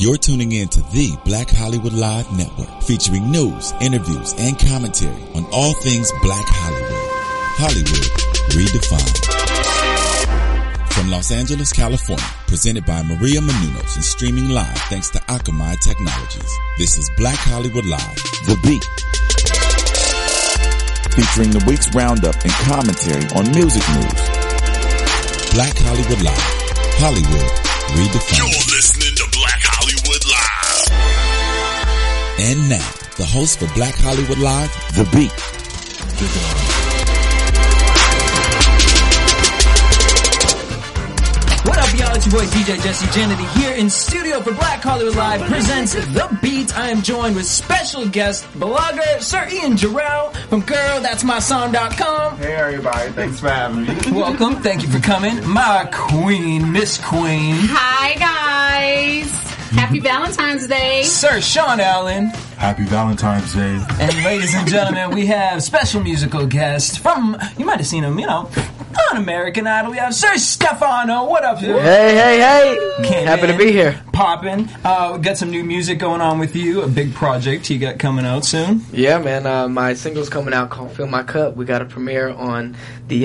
You're tuning in to the Black Hollywood Live Network, featuring news, interviews, and commentary on all things Black Hollywood. Hollywood redefined. From Los Angeles, California, presented by Maria Menounos and streaming live thanks to Akamai Technologies. This is Black Hollywood Live, The Beat. Featuring the week's roundup and commentary on music news. Black Hollywood Live, Hollywood redefined. You're listening to Black Hollywood Live. And now, the host for Black Hollywood Live, The Beat. What up, y'all? It's your boy DJ Jesse Kennedy here in studio for Black Hollywood Live presents The Beat. I am joined with special guest blogger Sir Ian Jarrell from GirlThat'sMySong.com. Hey everybody, thanks for having me. Welcome, thank you for coming. My queen, Miss Queen. Hi guys. Happy Valentine's Day. Sir Sean Allen. Happy Valentine's Day. And ladies and gentlemen, we have special musical guest from, you might have seen him, on American Idol. We have Sir Stefano. What up, dude? Hey. Happy to be here. Poppin'. We got some new music going on with you, a big project you got coming out soon. Yeah, man. My single's coming out called Fill My Cup. We got a premiere on the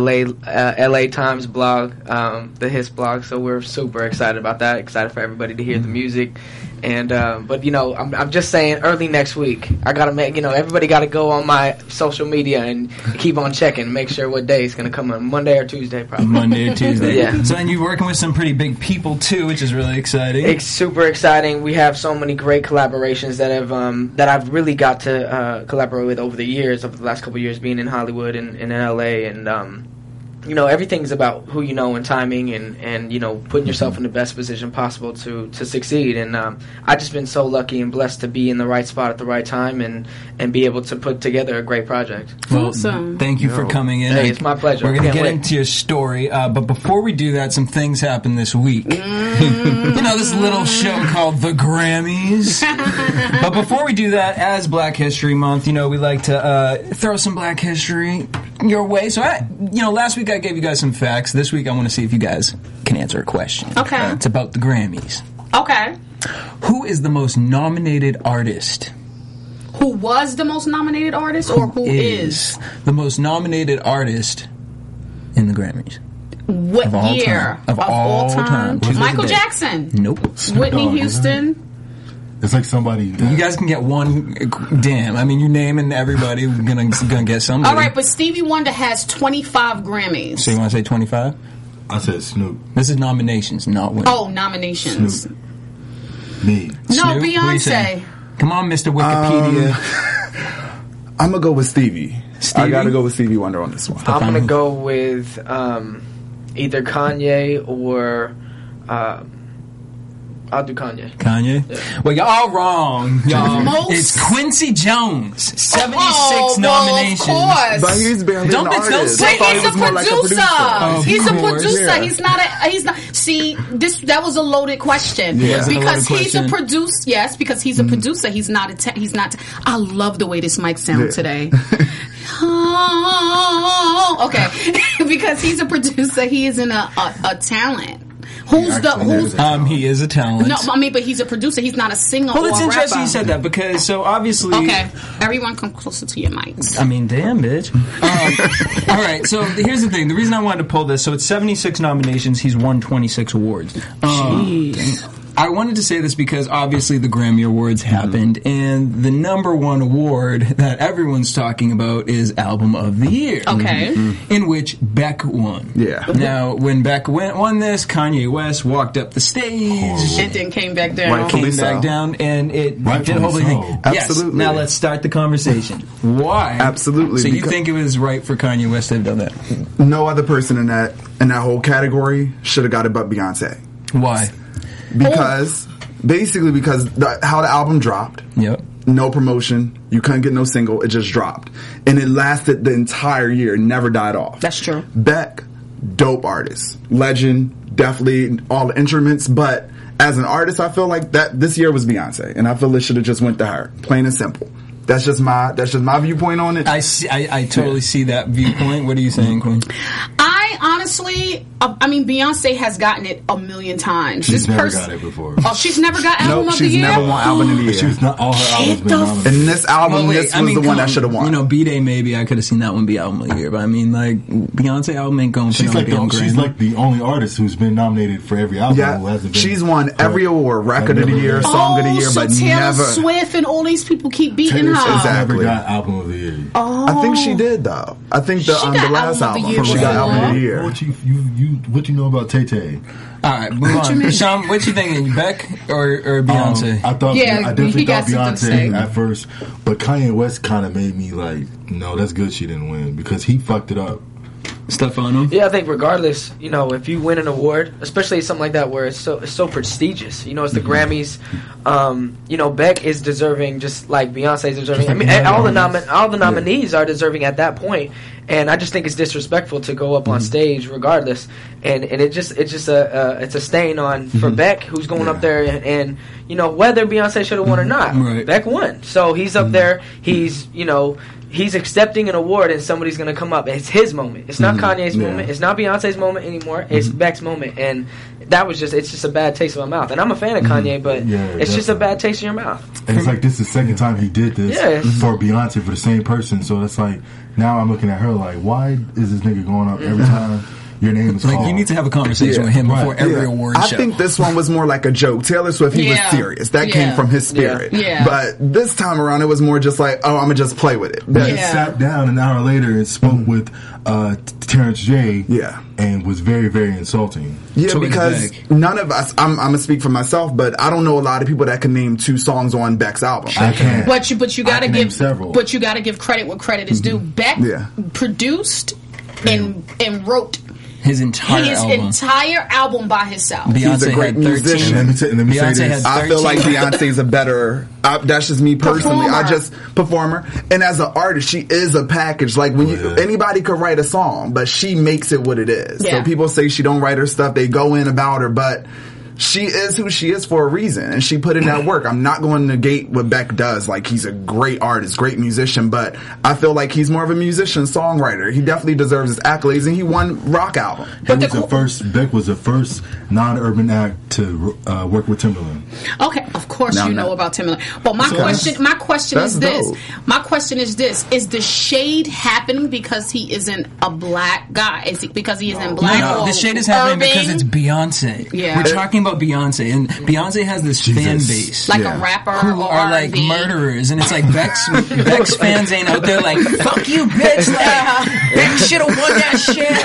LA Times blog, the Hits blog, so we're super excited about that. Excited for everybody to hear the music. And but I'm just saying, early next week, I gotta make everybody gotta go on my social media and keep on checking, make sure what day it's gonna come on, Monday or Tuesday, probably. Monday or Tuesday, yeah. So and you're working with some pretty big people too, which is really exciting. It's super exciting. We have so many great collaborations that have that I've really got to collaborate with over the last couple of years, being in Hollywood and in LA, and everything's about who you know and timing and putting yourself in the best position possible to succeed. And I've just been so lucky and blessed to be in the right spot at the right time and be able to put together a great project. Well, awesome. Thank you for coming in. Hey, it's my pleasure. We're going to get into your story, but before we do that, some things happened this week. This little show called The Grammys. But before we do that, as Black History Month, we like to throw some Black History your way. So, last week I gave you guys some facts. This week I want to see if you guys can answer a question. Okay. It's about the Grammys. Okay. Who is the most nominated artist? Who was the most nominated artist, or who is the most nominated artist in the Grammys? What of all year? Time. Of all time. Michael Jackson. Nope. Whitney Houston. It's like somebody. You guys can get one. Damn. I mean, you're naming everybody. We're gonna get somebody. All right, but Stevie Wonder has 25 Grammys. So you want to say 25? I said Snoop. This is nominations, not winners. Oh, nominations. Snoop. Me. No, Snoop? What do you say? Beyonce. Come on, Mr. Wikipedia. I'm gonna go with Stevie. Stevie? I gotta go with Stevie Wonder on this one. I'm gonna go with either Kanye or I'll do Kanye. Kanye? Yeah. Well, y'all wrong. Y'all. Most- It's Quincy Jones. 76 well, nominations. Of course. But he's barely Don't an be- don't artist. say I thought He's he a was more like producer. Of He's a course. producer. Yeah. He's not. See, that was a loaded question. Yeah. Was it a Because loaded he's a question? producer. Yes, because he's a producer. He's not. He's not. I love the way this mic sounds today. Oh, okay. Because he's a producer. He isn't a talent. Who's He is a talent. No, I mean, but he's a producer. He's not a singer Well, or it's a interesting rapper. you said that because so obviously. Okay, everyone come closer to your mics. I mean, damn, bitch. All right, so here's the thing. The reason I wanted to pull this, so it's 76 nominations. He's won 26 awards. I wanted to say this because obviously the Grammy Awards happened, and the number one award that everyone's talking about is Album of the Year. Okay. In which Beck won. Yeah. Now, when Beck won this, Kanye West walked up the stage. And then came back down. Rightfully Came back so. down, and it Rightfully did a whole thing. so. Yes. Absolutely. Now let's start the conversation. Why? Absolutely, So you because- think it was right for Kanye West to have done that? No other person in that whole category should have got it but Beyonce. Why? Because how the album dropped. Yep. No promotion. You couldn't get no single. It just dropped. And it lasted the entire year. It never died off. That's true. Beck, dope artist. Legend, definitely all the instruments. But as an artist, I feel like that this year was Beyonce. And I feel it should have just went to her. Plain and simple. That's just my viewpoint on it. I totally see that viewpoint. What are you saying, Queen? I honestly honestly, I mean, Beyonce has gotten it a million times. She's never got it before. Oh, she's never got album Nope, of the she's year. never won album of the year. She's not all her albums been nominated. And this album, this was the one that should have won. You know, B-Day, maybe I could have seen that one be album of the year, but I mean, like, Beyonce album ain't going for She's no like damn she's Grammy. like the only artist who's been nominated for every album. Yeah, who hasn't been she's won every award, record of the year, song of the year, so but Taylor never. Swift and all these people keep beating Taylor her. Swift Exactly. never got album of the year. I think she did though. I think the She got last album of the album year she got before. album of the year. What you know about Tay Tay? All right, move on. Sean, what you thinking, Beck or Beyonce? I Yeah, definitely he got thought something to say. Beyonce at first, but Kanye West kind of made me like, no, that's good she didn't win because he fucked it up. Stefano? Yeah, I think regardless, you know, if you win an award, especially something like that where it's so prestigious, you know, it's the Grammys. You know, Beck is deserving, just like Beyonce is deserving. I mean, all the nominees are deserving at that point, and I just think it's disrespectful to go up on stage regardless, and it's a stain on for Beck, who's going up there and you know, whether Beyonce should have won or not, Right. Beck won, so he's up there, he's he's accepting an award and somebody's going to come up. It's his moment. It's not Kanye's moment. It's not Beyonce's moment anymore. It's Beck's moment. And it's just a bad taste in my mouth. And I'm a fan of Kanye, but it's just a bad taste in your mouth. And it's like this is the second time he did this for Beyonce for the same person. So it's like now I'm looking at her like, why is this nigga going up every time your name is Like, called? you need to have a conversation with him before every award I show. think this one was more like a joke. Taylor Swift, he was serious. That came from his spirit. Yeah. But this time around, it was more just like, oh, I'm gonna just play with it. He sat down an hour later and spoke with Terrence J. And was very, very insulting. Yeah, because none of us, I'm gonna speak for myself, but I don't know a lot of people that can name 2 songs on Beck's album. I can't. But you gotta give several. But you gotta give credit where credit is due. Beck produced and wrote his entire album by himself. He's a great musician. Let me say this. I feel like Beyonce's a better. that's just me personally. Performer, and as an artist, she is a package. Like when anybody could write a song, but she makes it what it is. So people say she don't write her stuff; they go in about her, but she is who she is for a reason, and she put in that work. I'm not going to negate what Beck does. Like, he's a great artist, great musician, but I feel like he's more of a musician, songwriter. He definitely deserves his accolades, and he won rock album. Beck was the first non-urban act to work with Timbaland. Okay, of course you know about Timbaland. But my question is this. My question is this. Is the shade happening because he isn't a black guy? Is it because he isn't black? No, the shade is happening because it's Beyonce. Yeah. We're talking about Beyonce, and Beyonce has this fan base, like a rapper who or are like R&B. murderers, and it's like Beck's fans ain't out there like, fuck you, bitch, like Beck should have won that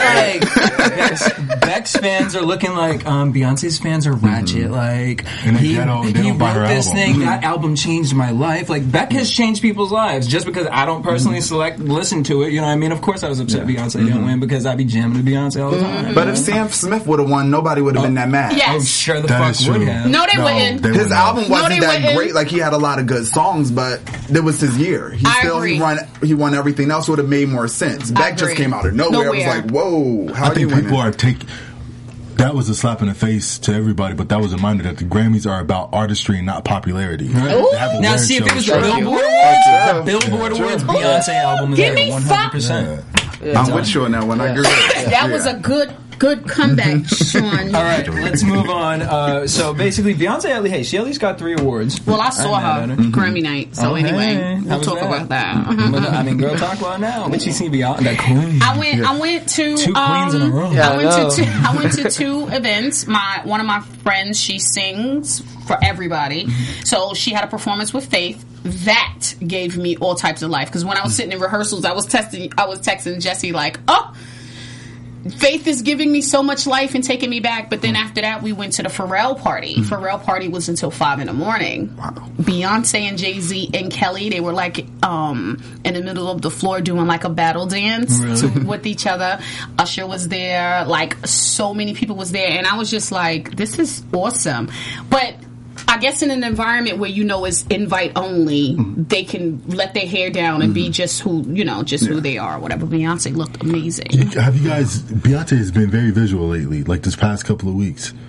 shit. Like Beck's fans are looking like Beyonce's fans are ratchet. Like he wrote this thing. That album changed my life. Like Beck has changed people's lives just because I don't personally listen to it. You know what I mean? Of course, I was upset Beyonce didn't win because I be jamming to Beyonce all the time. But if Sam Smith would have won, nobody would have been that mad. Yes. Sure the fuck would have. No, they wouldn't. His album wasn't that great. Like, he had a lot of good songs, but it was his year. He won everything else. Would have made more sense. Beck just came out of nowhere. It was like, whoa, how I think people are that was a slap in the face to everybody, but that was a reminder that the Grammys are about artistry and not popularity. Now, see, if it was the Billboard Awards, Beyonce album is Give like me 100%. I'm with you on that one. I agree. That was a good comeback, Sean. All right, let's move on. So basically, Beyonce, she at least got 3 awards. Well, I saw her Grammy night. So anyway, we'll talk about that. I mean, girl, talk about it now. What you see Beyonce? That queen. I went to 2 queens in a row. I went to 2 events. One of my friends, she sings for everybody, so she had a performance with Faith. That gave me all types of life, because when I was sitting in rehearsals, I was texting Jesse like, oh, Faith is giving me so much life and taking me back. But then after that, we went to the Pharrell party. Pharrell party was until 5 a.m. Wow. Beyonce and Jay-Z and Kelly, they were like in the middle of the floor doing like a battle dance with each other. Usher was there. Like, so many people was there, and I was just like, this is awesome. But I guess in an environment where it's invite only, they can let their hair down and be just who who they are or whatever. Beyonce looked amazing. Beyonce has been very visual lately, like this past couple of weeks.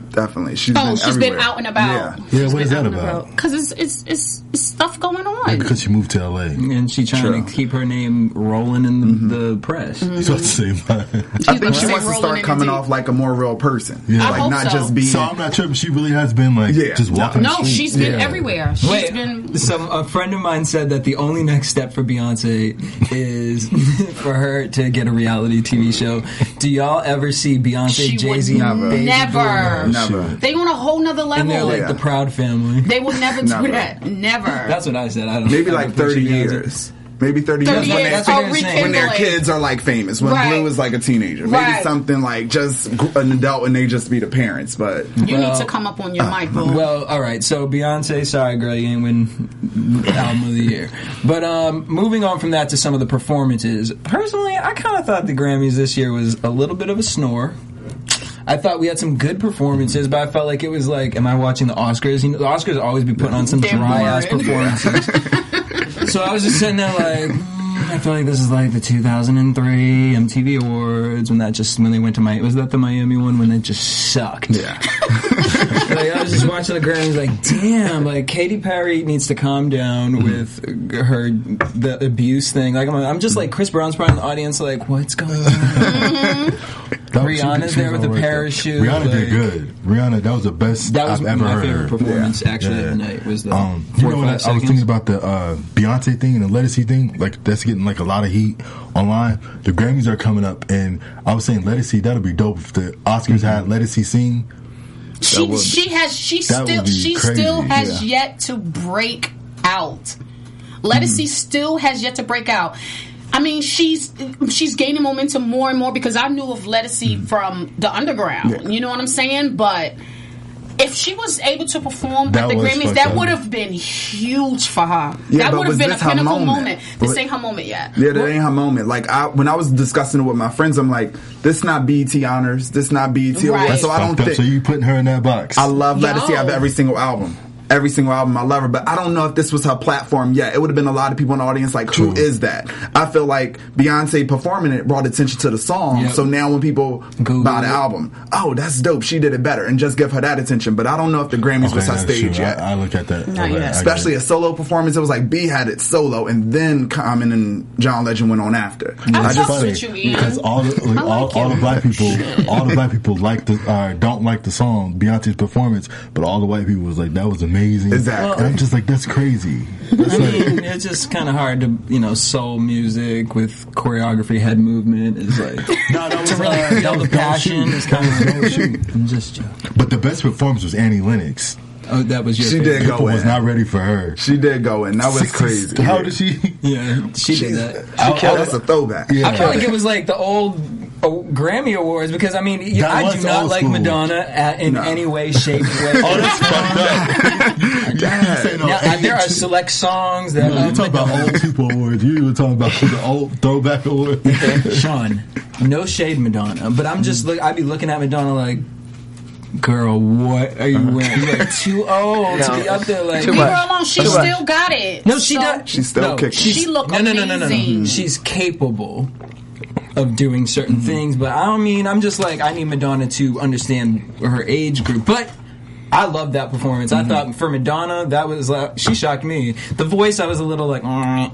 Definitely. She's been been out and about. Yeah, what is that about? Because it's stuff going on. Because she moved to LA. And she's trying to keep her name rolling in the press. He's about to say I think she wants to start coming off like a more real person. Yeah. I not hope just being... So I'm not sure, but she really has been just walking the street. She's been everywhere. She's been... So a friend of mine said that the only next step for Beyonce is for her to get a reality TV show. Do y'all ever see Beyonce, Jay-Z, Never. They on a whole nother level. And they're like the Proud Family. They would never do that. Never. That's what I said. I don't Maybe like 30 years. Maybe 30 years when their kids are like famous. When Blue is like a teenager. Maybe something like just an adult and they just be the parents. But you need to come up on your mic, boo. Well, all right. So Beyonce, sorry girl, you ain't win album of the year. But moving on from that to some of the performances. Personally, I kind of thought the Grammys this year was a little bit of a snore. I thought we had some good performances, but I felt like it was like, am I watching the Oscars? You know, the Oscars always be putting on some dry-ass performances. So I was just sitting there like, I feel like this is like the 2003 MTV Awards when they went to Miami. Was that the Miami one when it just sucked? Yeah. Like, I was just watching the Grammys like, damn, like Katy Perry needs to calm down with the abuse thing. Like I'm just like Chris Brown's probably in the audience like, what's going on? Rihanna's there with a parachute. Rihanna did good. Rihanna, that was the best I've ever heard. That was my favorite performance actually of the night. Was the you know what I was thinking about the Beyonce thing and the Lettucey thing? Like that's getting like a lot of heat online. The Grammys are coming up, and I was saying Lettucey, that'll be dope if the Oscars had Lettucey sing. She still has yet to break out. Lettucey still has yet to break out. I mean, she's gaining momentum more and more because I knew of Lettucey from the underground. Yeah. You know what I'm saying? But if she was able to perform at the Grammys, that would have been huge for her. Yeah, that would have been a pinnacle moment. This ain't her moment yet. Yeah, that ain't her moment. Like when I was discussing it with my friends, I'm like, this not BET honors. This not BET awards. So I don't think. So you putting her in that box? I love Lettucey. I have every single album. Every single album, I love her, but I don't know if this was her platform yet. It would have been a lot of people in the audience like, who is that? I feel like Beyonce performing it brought attention to the song, so now when people buy the album, oh, that's dope, she did it better, and just give her that attention. But I don't know if the Grammys was her stage yet. I look at that. Not yet. Especially a solo performance, it was like B had it solo, and then Common and John Legend went on after. I just with you, Ian. Because all the black people don't like the song, Beyonce's performance, but all the white people was like, that was amazing. Exactly. And I'm just like, that's crazy. It's just kind of hard to, soul music with choreography, head movement is like to really feel the passion. It's kind of I'm just joking. But the best performance was Annie Lennox. Oh, that was your She favorite. did go in. Was not ready for her. She did go in. That was crazy. How did she? Yeah, she did that. That's a throwback. Yeah. I feel like it was like the old Grammy Awards because I mean I do not like Madonna in any way, shape, way. Oh, that's fucked up. Now, there are select songs that you're talking about old people awards. You were talking about the old throwback awards. Sean, no shade, Madonna, but I'm just I'd be looking at Madonna like, girl, what are you wearing? You're like too old to be up there. Like, leave her alone. She still got it. No, she does. She's still kicking. She look amazing. No. She's capable of doing certain things, but I'm just like, I need Madonna to understand her age group. But I love that performance. I thought for Madonna, that was like, she shocked me. The voice, I was a little like, but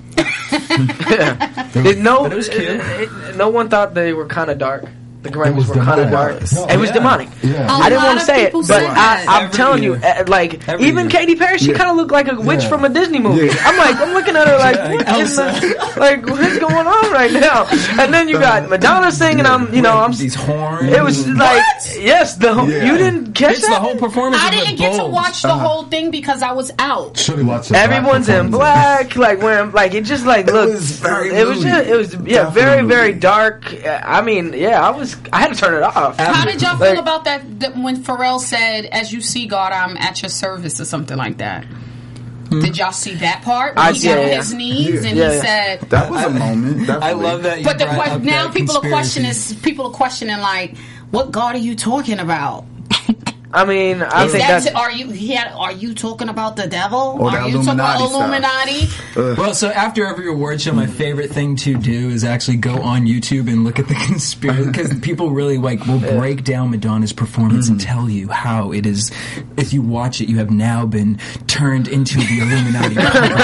it was cute. No one thought they were kind of dark. The Grammys were kind of dark. No, it was demonic. Yeah. I didn't want to say it, but I'm telling you, even Katy Perry, she kind of looked like a witch from a Disney movie. Yeah. I'm looking at her like, what's going on right now? And then you got Madonna singing. I'm these horns. It was like, yes, you didn't catch that. The whole performance. I didn't get to watch the whole thing because I was out. Everyone's in black, like wearing, like it just like looked. It was very, very dark. I mean, I had to turn it off. How did y'all feel about that when Pharrell said, "As you see, God, I'm at your service," or something like that? Did y'all see that part? When he got on his knees and he said, "That was a moment." Definitely. I love that. But now people are questioning like, "What God are you talking about?" I mean, I think that's. Are you talking about the devil? Or are you talking about Illuminati? Well, so after every award show, my favorite thing to do is actually go on YouTube and look at the conspiracy, because people really will break down Madonna's performance and tell you how it is. If you watch it, you have now been turned into the Illuminati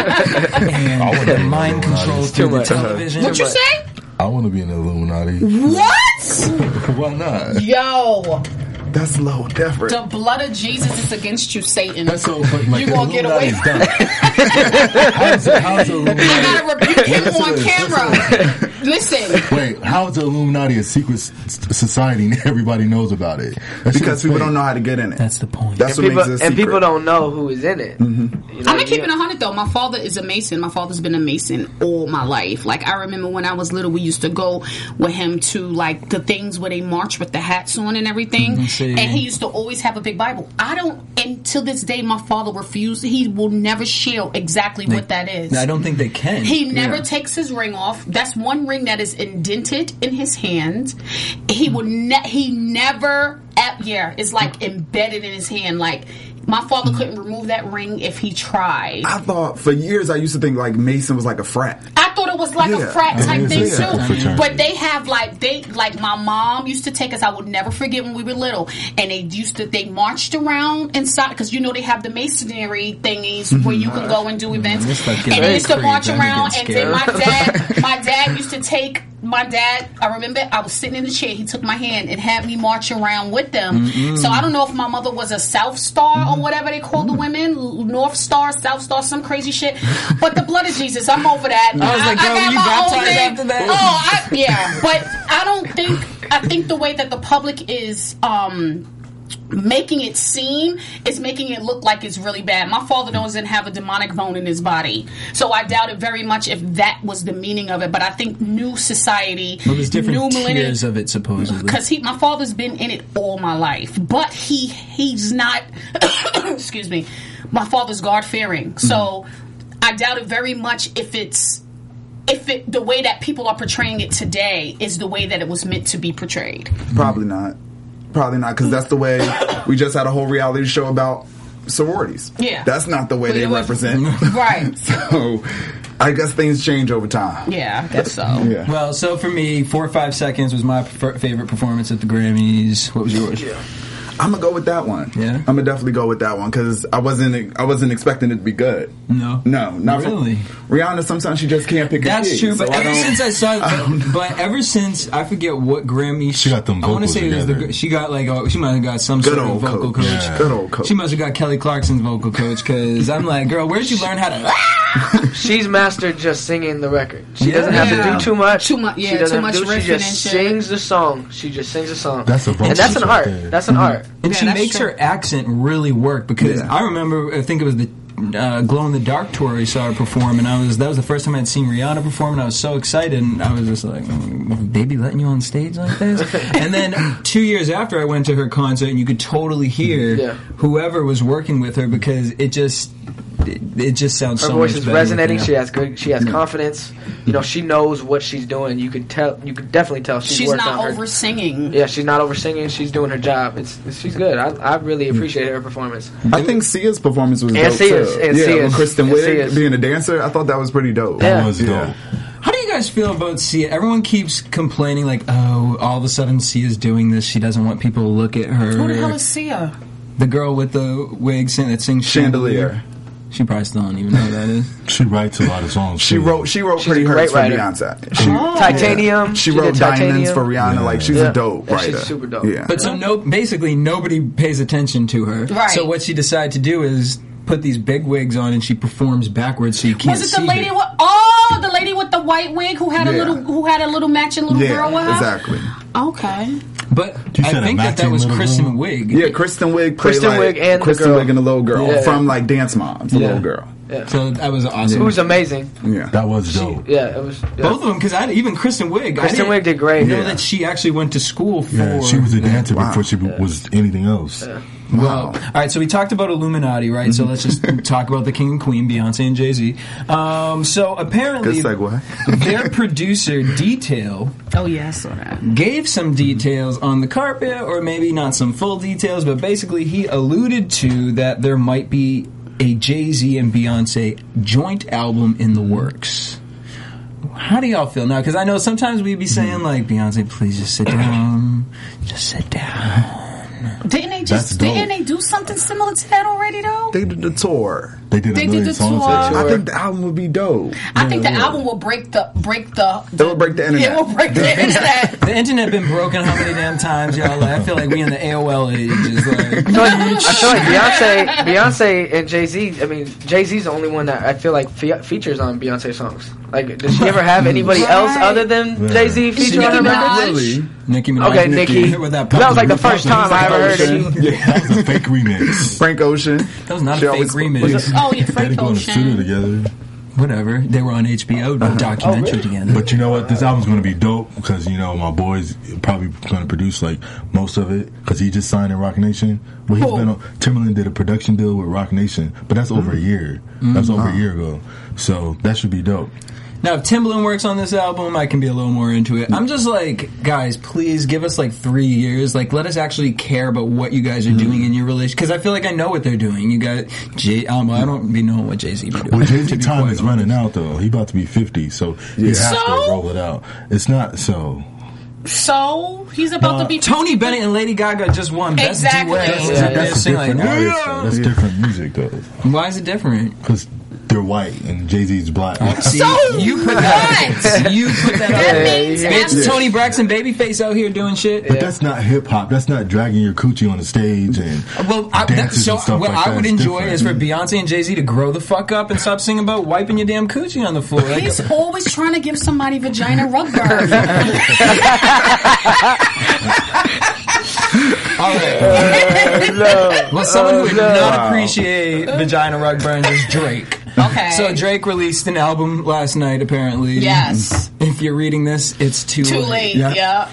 and the mind control through the television. What'd you say? I want to be an Illuminati. What? Why not? Yo. That's a little different. The blood of Jesus is against you, Satan. That's so funny. You gonna get away from it. How's the Illuminati? I gotta rebuke him on camera. Listen. Wait, how is the Illuminati a secret society and everybody knows about it? Because people don't know how to get in it. That's the point. That's what makes it a secret. And people don't know who is in it. Mm-hmm. I'm gonna keep it 100 though. My father is a Mason. My father's been a Mason all my life. Like, I remember when I was little, we used to go with him to like the things where they march with the hats on and everything. And he used to always have a big Bible. And to this day, my father refused. He will never share exactly what that is. I don't think they can. He never takes his ring off. That's one ring that is indented in his hand. He will. He never. It's like embedded in his hand. Like, my father couldn't remove that ring if he tried. I thought for years I used to think like Mason was like a frat. I thought it was like a frat type thing too. Fraternity. But they have like my mom used to take us. I would never forget when we were little, and they marched around inside, because they have the masonry thingies where you can go and do events. And they used to march around, and then my dad used to take. My dad, I remember I was sitting in the chair. He took my hand and had me march around with them. So I don't know if my mother was a South Star or whatever they call the women, North Star, South Star, some crazy shit. But the blood of Jesus, I'm over that. I was like, girl, were you baptized after that? Yeah. But I think the way that the public is making it seem is making it look like it's really bad. My father doesn't have a demonic bone in his body, so I doubt it very much if that was the meaning of it. But I think new society, there's different new millennium, tiers of it supposedly. Because my father's been in it all my life, but he's not. Excuse me, my father's God fearing, so I doubt it very much if the way that people are portraying it today is the way that it was meant to be portrayed. Probably not, because that's the way we just had a whole reality show about sororities. Yeah, that's not the way they represent. Right. So I guess things change over time. Yeah, I guess so. Yeah. Well, so for me, 4 or 5 seconds was my favorite performance at the Grammys. What was yours? Yeah. I'm gonna go with that one. Yeah, I'm gonna definitely go with that one because I wasn't expecting it to be good. No, not really. Rihanna, sometimes she just can't pick. That's true, but so ever since I saw it, but ever since I forget what Grammy she got them vocals. I want to say it was she got she might have got some good sort of vocal coach. Yeah. Good old coach. She must have got Kelly Clarkson's vocal coach because I'm like, girl, where'd you learn how to? She's mastered just singing the record. She doesn't have to do too much. Too much riffing. She just sings the song. She just sings the song. That's a and that's an art. That's an art. And she makes her accent really work because I remember, I think it was the Glow in the Dark tour we saw her perform, and that was the first time I'd seen Rihanna perform, and I was so excited, and I was just like, they be letting you on stage like this? And then 2 years after I went to her concert, and you could totally hear whoever was working with her because it just sounds her so voice much is better. resonating. She has confidence. She knows what she's doing. You could definitely tell she's worked not on her. over singing. Yeah, she's not over singing. She's doing her job. She's good. I really appreciate her performance. I think Sia's performance was dope too. With Kristen Wiig being a dancer, I thought that was pretty dope. That was dope. How do you guys feel about Sia? Everyone keeps complaining like, oh, all of a sudden Sia's doing this. She doesn't want people to look at her. Who the hell is Sia? The girl with the wig that sings Chandelier. She probably still don't even know who that is. She writes a lot of songs. She wrote Pretty Hurts for Beyonce. Titanium. She wrote Diamonds for Rihanna. Yeah. Like, she's a dope writer. She's super dope. Yeah. But basically nobody pays attention to her. Right. So what she decided to do is put these big wigs on and she performs backwards so you can't see. Was it the lady the lady with the white wig who had a little matching little girl with her? Exactly. Okay. But I think that was Kristen Wiig. Yeah, Kristen Wiig and Kristen Wiig and the little girl from like Dance Moms, the little girl. Yeah. So that was awesome. It was amazing. Yeah, that was dope. It was both of them because even Kristen Wiig. Kristen Wiig did great. I know that she actually went to school for. Yeah, she was a dancer before she was anything else. Well, all right, so we talked about Illuminati, right? So let's just talk about the king and queen, Beyonce and Jay-Z. So apparently, good segue. Their producer, Detail, Oh, yeah, I saw that. gave some details on the carpet, or maybe not some full details, but basically he alluded to that there might be a Jay-Z and Beyonce joint album in the works. How do y'all feel now? Because I know sometimes we'd be saying, like, Beyonce, please just sit down. Just sit down. Didn't they do something similar to that already though? They did the tour. They did They a did million the songs. tour. I think the album would be dope. I think the album will break the. It will break the internet. It will break the internet. The internet been broken how many damn times, y'all? Like, I feel like we in the AOL age. It's like, I feel like Beyonce and Jay-Z. I mean, Jay-Z's the only one that I feel like features on Beyonce songs. Like, does she ever have anybody else other than Jay-Z feature on her Nicki records? Minaj. Really? Nicki Minaj. Okay, Nicki. With that That was like the first time I ever heard Ocean. it. That was a fake remix. Frank Ocean. That was not She a fake always- remix. Oh, yeah, They Frank had to go in the studio Ocean. together. Whatever. They were on HBO documentary together. But you know what? This album's going to be dope because, you know, my boy's probably going to produce, like, most of it because he just signed in Rock Nation. Well, he's been on, Timbaland did a production deal with Rock Nation, but that's over a year. That's over a year ago. So that should be dope. Now, if Timbaland works on this album, I can be a little more into it. I'm just like, guys, please give us like 3 years. Like, let us actually care about what you guys are doing in your relationship. Because I feel like I know what they're doing. You got I don't be knowing what Jay-Z be doing. Well, Jay-Z to be time quite is running out, though. He about to be 50, so he has to So? roll it out. It's not so. So he's about to be Tony Bennett and Lady Gaga just won Best Exactly. Duet. Yeah, They're That's a singing like, different artist, though. That's different music, though. why is it different? Because they're white and Jay-Z's black. See, So you put that. You put that. That out. means Bitch, Tony Braxton, Babyface out here doing shit. But that's not hip hop. That's not dragging your coochie on the stage and Well, dances and stuff what like I that. would It's enjoy different. is for Beyonce and Jay-Z to grow the fuck up and stop singing about wiping your damn coochie on the floor. Like, He's always trying to give somebody vagina rug burn. all right. Well, someone who would not appreciate vagina rug burns is Drake. Okay. So Drake released an album last night, apparently. Yes. If you're reading this, it's too Too late. Yeah.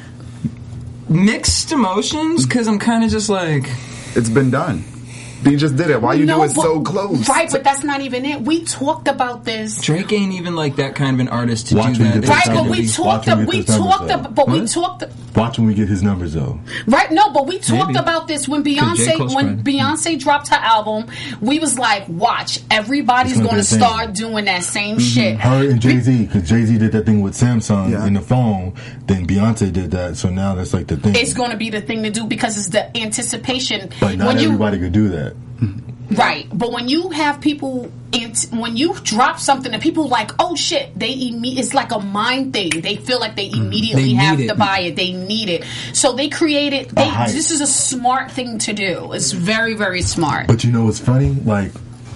Mixed emotions, because I'm kind of just like... It's been done. He just did it. Why you do it so close? Right, but that's not even it. We talked about this. Drake ain't even like that kind of an artist to Watch do when that. you get Right, Watch but him we get talked. his We numbers, talked. though. But we What? talked. Watch when we get his numbers, though. Right, no, but we talked Maybe. about this when J. Cole's friend. Beyonce dropped her album. We was like, watch, everybody's It's gonna going be to a thing. start doing that same shit. Her and Jay-Z, because Jay-Z did that thing with Samsung Yeah. in the phone, then Beyonce did that, so now that's like the thing. It's going to be the thing to do because it's the anticipation. But not when you everybody could do that. right, but when you have people, when you drop something and people like, oh shit, it's like a mind thing. They feel like they immediately They need have it. to buy it. They need it, so they created. hype. This is a smart thing to do. It's very, very smart. But you know what's funny? Like,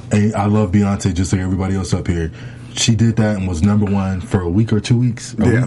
I love Beyonce just like everybody else up here. She did that and was #1 for a week or 2 weeks. Yeah.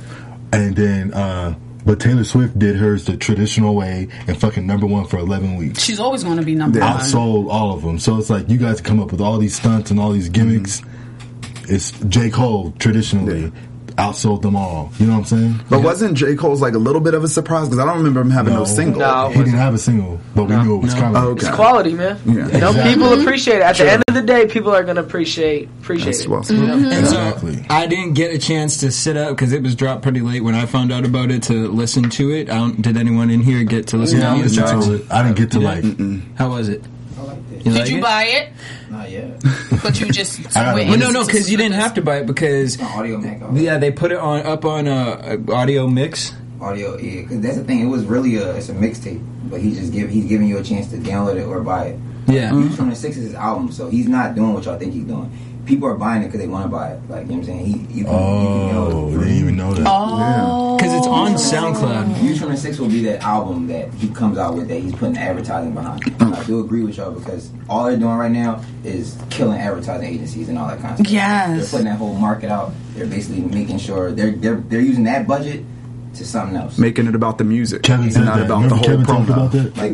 And then, but Taylor Swift did hers the traditional way and fucking #1 for 11 weeks. She's always going to be number one. Outsold all of them. So it's like you guys come up with all these stunts and all these gimmicks. It's J. Cole traditionally outsold them all. You know what I'm saying? But wasn't J. Cole's like a little bit of a surprise? Because I don't remember him having no single. No. He didn't have a single, but we knew it was coming. Oh, okay. It's quality, man. Yeah. You know, Exactly. people appreciate it. At the end of the day, people are going to appreciate That's it. well said. And Exactly. so I didn't get a chance to sit up because it was dropped pretty late when I found out about it to listen to it. Did anyone in here get to listen Yeah, I to listened it? to it. I didn't get to like. How was it? I liked it. You Did like you it? buy it? Not yet. But you just I wait. don't know. Well, no, because you didn't have to buy it because Audio Mac. yeah, they put it up on Audio Mix. Audio, yeah. Because that's the thing. It was really it's a mixtape, but he's giving you a chance to download it or buy it. Yeah. Future 26 is his album, so he's not doing what y'all think he's doing. People are buying it because they want to buy it. Like, you know what I'm saying? You can Oh, they didn't even know that. Oh, Because it's on SoundCloud. Future 26 will be that album that he comes out with that he's putting advertising behind. I do agree with y'all because all they're doing right now is killing advertising agencies and all that kind of stuff. Yes. They're putting that whole market out. They're basically making sure they're using that budget to something else. Making it about the music. Kevin said not that. about Remember the whole Kevin talked promo. about that? Like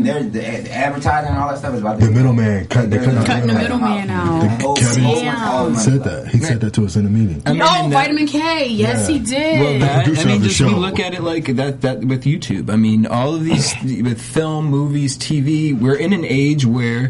the advertising and all that stuff is about The middleman. Cutting the middleman out. Kevin said that. He said that to us in the meeting. Vitamin K. Yes, he did. Well, that, Producer I mean, of the just we show. look at it like that with YouTube. I mean, all of these with film, movies, TV. We're in an age where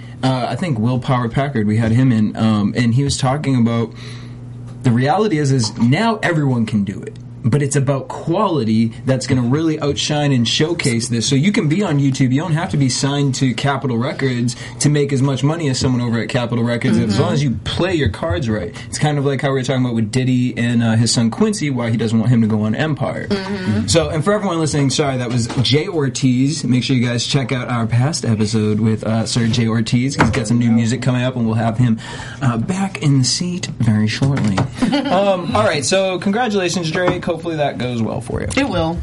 I think Will Power Packard, we had him in, and he was talking about the reality is now everyone can do it. But it's about quality that's going to really outshine and showcase this. So you can be on YouTube. You don't have to be signed to Capitol Records to make as much money as someone over at Capitol Records. As long as you play your cards right. It's kind of like how we were talking about with Diddy and his son Quincy, why he doesn't want him to go on Empire. So, and for everyone listening, sorry, that was Jay Ortiz. Make sure you guys check out our past episode with Sir Jay Ortiz. He's got some new music coming up, and we'll have him back in the seat very shortly. All right, so congratulations, Drake. Hopefully that goes well for you. It will.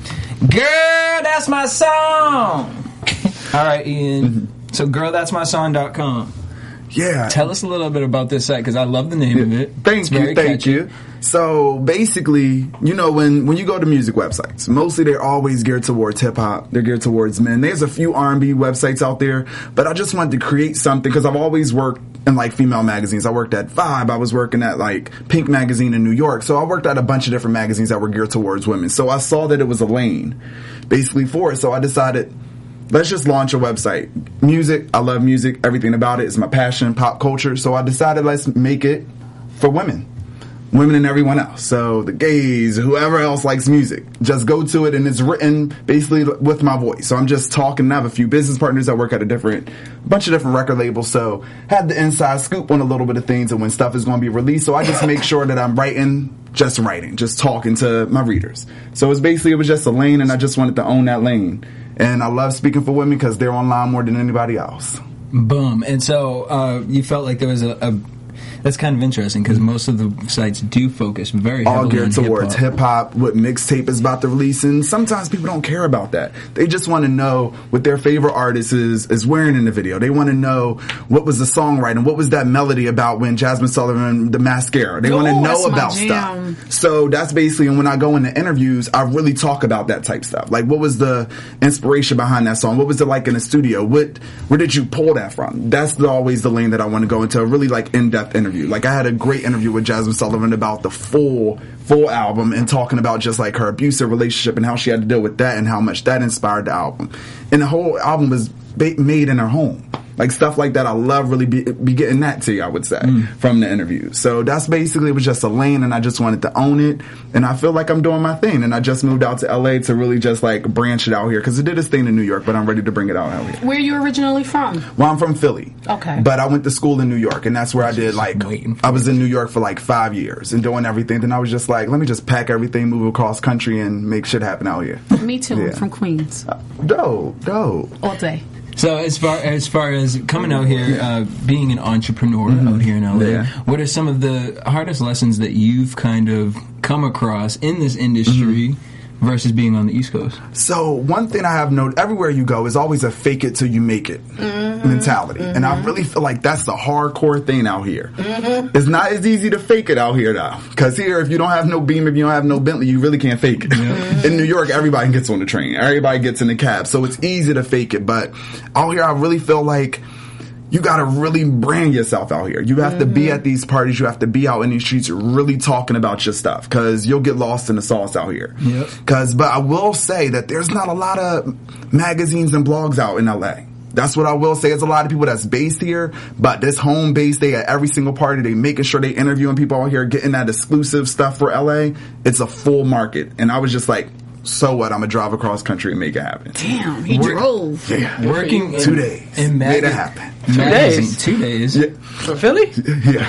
Girl, that's my song. All right, Ian. So, girlthat'smysong.com. Yeah. Tell us a little bit about this site because I love the name of it. Thank you. So basically, you know, when you go to music websites, mostly they're always geared towards hip hop. They're geared towards men. There's a few R&B websites out there, but I just wanted to create something because I've always worked in like female magazines. I worked at Vibe. I was working at like Pink Magazine in New York. So I worked at a bunch of different magazines that were geared towards women. So I saw that it was a lane basically for it. So I decided, let's just launch a website. Music, I love music. Everything about it is my passion, pop culture. So I decided let's make it for women. Women and everyone else. So the gays, whoever else likes music, just go to it, and it's written basically with my voice. So I'm just talking. I have a few business partners that work at bunch of different record labels. So had the inside scoop on a little bit of things and when stuff is going to be released. So I just make sure that I'm writing, just talking to my readers. So it was just a lane, and I just wanted to own that lane. And I love speaking for women because they're online more than anybody else. Boom. And so you felt like there was a that's kind of interesting because most of the sites do focus very heavily all geared on towards hip-hop, what mixtape is about to release, and sometimes people don't care about that. They just want to know what their favorite artist is wearing in the video. They want to know what was the songwriting, what was that melody about when Jasmine Sullivan, the mascara. They want to know about stuff. So that's basically, and when I go into interviews, I really talk about that type stuff. Like, what was the inspiration behind that song? What was it like in the studio? Where did you pull that from? That's always the lane that I want to go into, a really like in-depth interview. Like, I had a great interview with Jasmine Sullivan about the full album and talking about just like her abusive relationship and how she had to deal with that and how much that inspired the album. And the whole album was made in her home. Like, stuff like that, I love really be getting that to you, I would say, from the interview. So that's basically, it was just a lane, and I just wanted to own it. And I feel like I'm doing my thing. And I just moved out to LA to really just like branch it out here because it did its thing in New York, but I'm ready to bring it out here. Where are you originally from? Well, I'm from Philly. Okay. But I went to school in New York, and that's where I did like, I was in New York for like 5 years and doing everything. Then I was just like, let me just pack everything, move across country, and make shit happen out here. Me too. Yeah. I'm from Queens. Dope. All day. So as far as coming out here, being an entrepreneur out here in LA, what are some of the hardest lessons that you've kind of come across in this industry versus being on the East Coast? So one thing I have noted, everywhere you go is always a fake it till you make it mentality. And I really feel like that's the hardcore thing out here. It's not as easy to fake it out here though. Because here, if you don't have no Beam, if you don't have no Bentley, you really can't fake it. In New York, everybody gets on the train. Everybody gets in the cab. So it's easy to fake it. But out here, I really feel like you gotta really brand yourself out here. You have to be at these parties. You have to be out in these streets really talking about your stuff because you'll get lost in the sauce out here. But I will say that there's not a lot of magazines and blogs out in LA. That's what I will say. There's a lot of people that's based here, but this home base, they at every single party, they making sure they interviewing people out here, getting that exclusive stuff for LA. It's a full market. And I was just like, so what? I'm going to drive across country and make it happen. Damn, he drove. Yeah. Working 2 days. Made it happen. 2 days? 2 days? Yeah. From Philly? Yeah.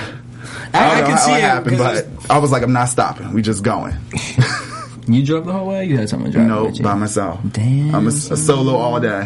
I can see it it happened, but I was like, I'm not stopping. We just going. You drove the whole way? You had someone drive? No, with you? by myself. Damn. I'm a solo all day.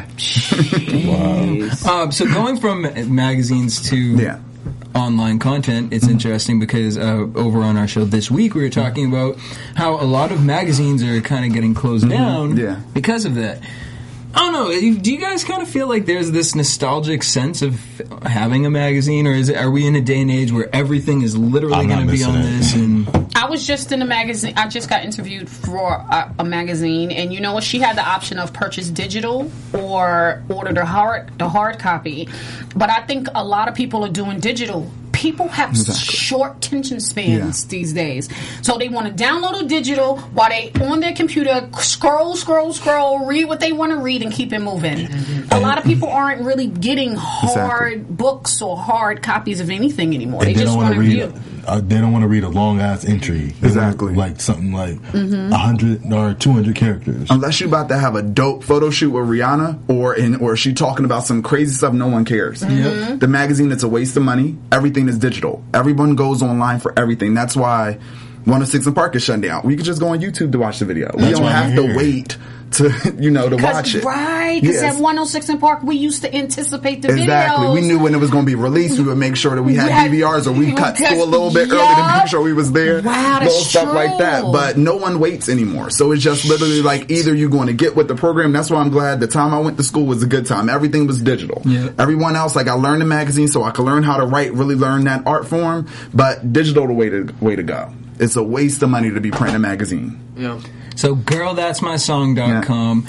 So going from magazines to online content, it's interesting because over on our show this week we were talking about how a lot of magazines are kind of getting closed down because of that. I don't know. Do you guys kind of feel like there's this nostalgic sense of having a magazine, or are we in a day and age where everything is literally going to be on this? And I I was just in a magazine. I just got interviewed for a magazine, and you know what? She had the option of purchase digital or order the hard copy. But I think a lot of people are doing digital. People have short attention spans these days. So they want to download a digital while they on their computer, scroll, read what they want to read, and keep it moving. A lot of people aren't really getting hard books or hard copies of anything anymore. They just want to read. They don't want to read a long ass entry. Exactly. Like something like 100 or 200 characters. Unless you're about to have a dope photo shoot with Rihanna or she talking about some crazy stuff, no one cares. The magazine, it's a waste of money. Everything is digital. Everyone goes online for everything. That's why 106 and Park is shut down. We could just go on YouTube to watch the video. We don't have to wait to watch it. Right, because at 106 and Park, we used to anticipate the videos. We knew when it was going to be released. We would make sure that we had DVRs, or we cut school a little bit early to make sure we was there. Wow, that's little stuff like that. But no one waits anymore. So it's just literally like either you're going to get with the program. That's why I'm glad the time I went to school was a good time. Everything was digital. Everyone else, like I learned the magazine so I could learn how to write, really learn that art form. But digital, the way to go. It's a waste of money to be printing a magazine. Yeah. So, girlthat'smysong.com.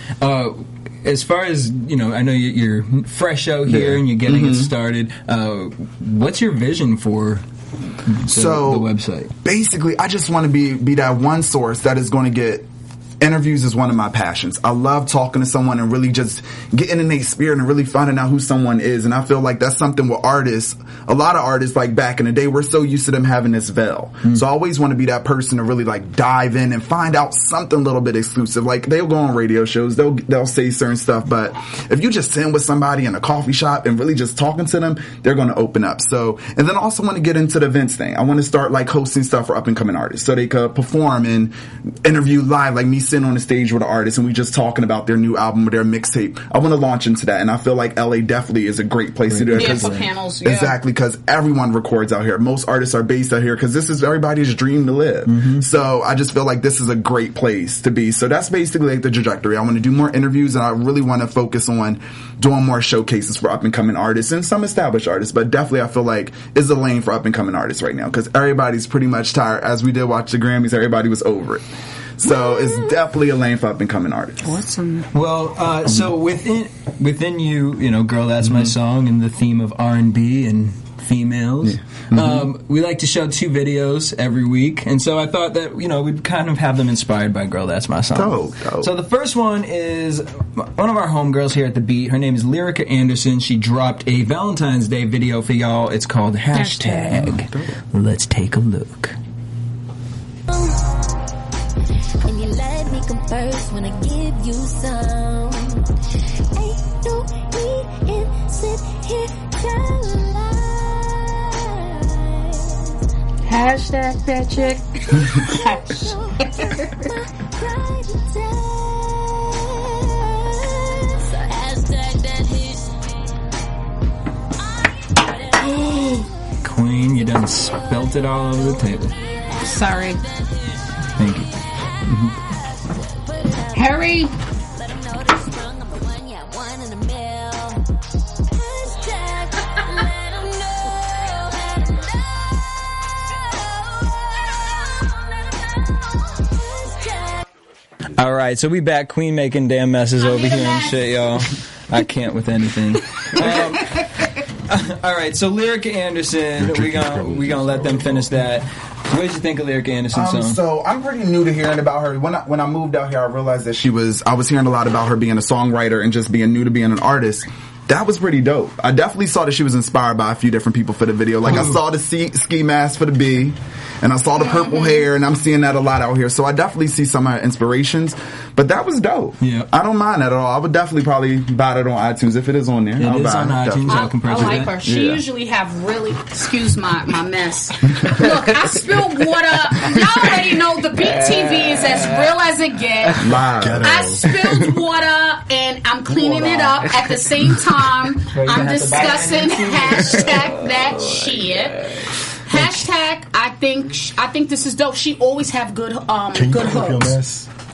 As far as, I know you're fresh out here and you're getting it started. What's your vision for the website? Basically, I just want to be that one source that is going to get... Interviews is one of my passions. I love talking to someone and really just getting in their spirit and really finding out who someone is. And I feel like that's something with artists. A lot of artists, like back in the day, we're so used to them having this veil. So I always want to be that person to really like dive in and find out something a little bit exclusive. Like they'll go on radio shows, they'll say certain stuff, but if you just sit with somebody in a coffee shop and really just talking to them, they're going to open up. So, and then I also want to get into the events thing. I want to start like hosting stuff for up and coming artists so they could perform and interview live, like me sitting on the stage with an artist and we just talking about their new album or their mixtape. I want to launch into that, and I feel like LA definitely is a great place to do it. Yeah, for panels. Exactly, because everyone records out here. Most artists are based out here because this is everybody's dream to live. So I just feel like this is a great place to be. So that's basically like the trajectory. I want to do more interviews, and I really want to focus on doing more showcases for up and coming artists and some established artists. But definitely, I feel like is a lane for up and coming artists right now because everybody's pretty much tired. As we did watch the Grammys, everybody was over it. So it's definitely a lane for up and coming artists. Awesome. Well, so within you, Girl, That's My Song, and the theme of R&B and females, we like to show 2 videos every week, and so I thought that we'd kind of have them inspired by Girl, That's My Song. Dope. So the first one is one of our homegirls here at the Beat. Her name is Lyrica Anderson. She dropped a Valentine's Day video for y'all. It's called Hashtag. Let's take a look. And you let me come first when I give you some. Ain't no need in sit here telling lies. Hashtag that chick. So hashtag that hit. Queen, you done spelt it all over the table. Sorry. Thank you. Harry. All right, so we back. Queen making damn messes over here and shit, y'all. I can't with anything. All right, so Lyrica Anderson, we gonna let them finish that. What did you think of Lyrica Anderson's song? So I'm pretty new to hearing about her. When I moved out here, I realized that I was hearing a lot about her being a songwriter and just being new to being an artist. That was pretty dope. I definitely saw that she was inspired by a few different people for the video. Like I saw the ski mask for the B, and I saw the purple hair, and I'm seeing that a lot out here. So I definitely see some of her inspirations. But that was dope. Yeah. I don't mind that at all. I would definitely probably buy it on iTunes if it is on there. It is on iTunes. I like her. She usually have really, excuse my mess. Look, I spilled water. Y'all already know the Beat TV is as real as it gets. I spilled water and I'm cleaning it up at the same time. I'm discussing hashtag that shit. Hashtag I think this is dope. She always have good Can you good pick up your hooks. mess?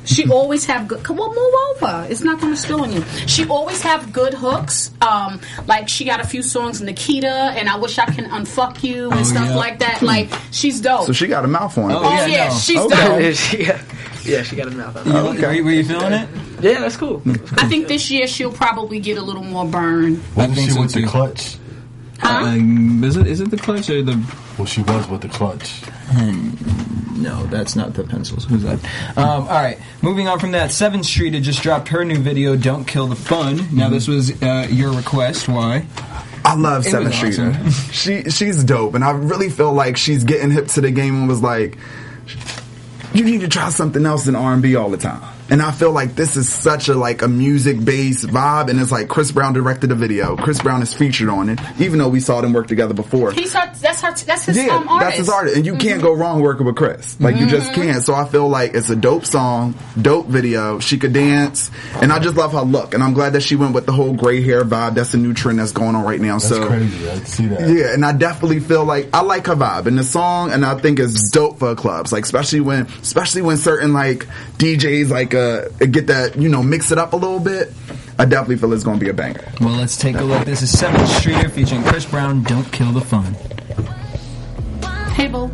She always have good. Come on, move over. It's not going to spill on you. She always have good hooks. Like she got a few songs, Nikita, and I Wish I Can Unfuck You and stuff like that. Like she's dope. So she got a mouth on it. She's dope. Yeah, she got a mouth on it. Okay. Were you feeling it? Yeah, that's cool. I think this year she'll probably get a little more burn. Wasn't she with the Clutch? Is it the Clutch or the? Well, she was with the Clutch. No, that's not the Pencils. Who's that? All right, moving on from that. 7th Street had just dropped her new video, "Don't Kill the Fun." Now, this was your request. Why? I love 7th Street. Awesome. She's dope, and I really feel like she's getting hip to the game and was like, you need to try something else than R&B all the time. And I feel like this is such a music-based vibe, and it's like Chris Brown directed the video. Chris Brown is featured on it, even though we saw them work together before. That's his artist. That's his artist, and you can't go wrong working with Chris. You just can't. So I feel like it's a dope song, dope video. She could dance, and I just love her look. And I'm glad that she went with the whole gray hair vibe. That's a new trend that's going on right now. That's crazy. I see that. Yeah, and I definitely feel like I like her vibe in the song, and I think it's dope for clubs. Especially when certain DJs get that, mix it up a little bit. I definitely feel it's going to be a banger. Well, let's take a look. This is 7th Streeter featuring Chris Brown, "Don't Kill the Fun." Hey, boo.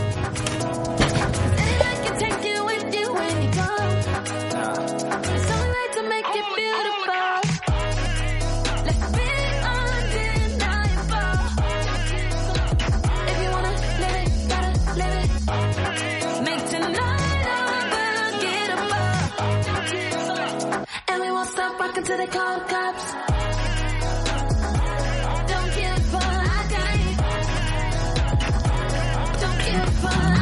Until they call the cops. Don't give fun, I got it. Don't give fun,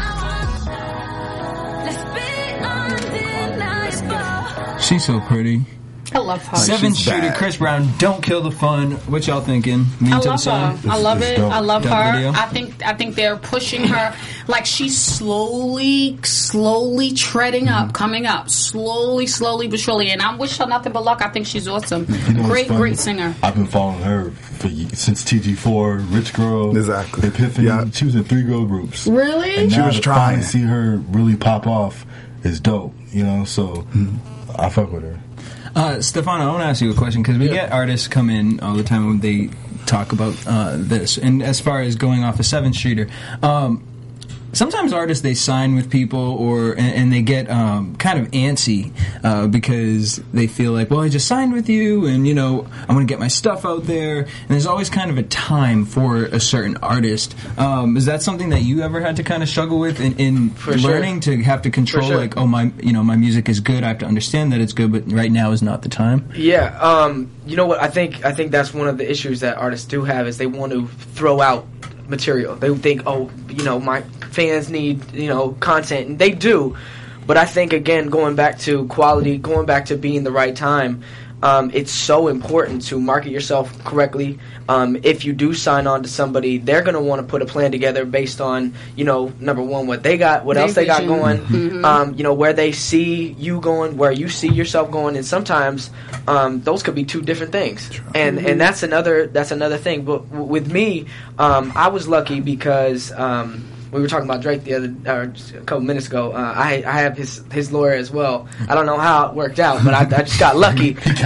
I want. Let's be undeniable. She's so pretty. I love her. 7th Street, Chris Brown, "Don't Kill the Fun." What y'all thinking? I love her. I love it. I love her. Video. I think they're pushing her like she's slowly treading up, coming up, slowly but surely. And I wish her nothing but luck. I think she's awesome. Great singer. I've been following her since TG4, Rich Girl, exactly. Epiphany. Yeah. She was in 3 girl groups. Really? And she was trying to see her really pop off is dope. So I fuck with her. Stefano, I want to ask you a question because we get artists come in all the time when they talk about this. And as far as going off a 7th Streeter, sometimes artists, they sign with people and they get kind of antsy because they feel like, well, I just signed with you and, I want to get my stuff out there. And there's always kind of a time for a certain artist. Is that something that you ever had to kind of struggle with in learning to have to control my music is good, I have to understand that it's good, but right now is not the time? Yeah. You know what? I think that's one of the issues that artists do have is they want to throw out material. They think, my fans need, content, and they do. But I think, again, going back to quality, going back to being the right time, it's so important to market yourself correctly. If you do sign on to somebody, they're going to want to put a plan together based on, number one, what they got, what else they got going, where they see you going, where you see yourself going, and sometimes those could be 2 different things. And that's another thing. But with me, I was lucky because we were talking about Drake a couple minutes ago. I have his lawyer as well. I don't know how it worked out, but I just got lucky. But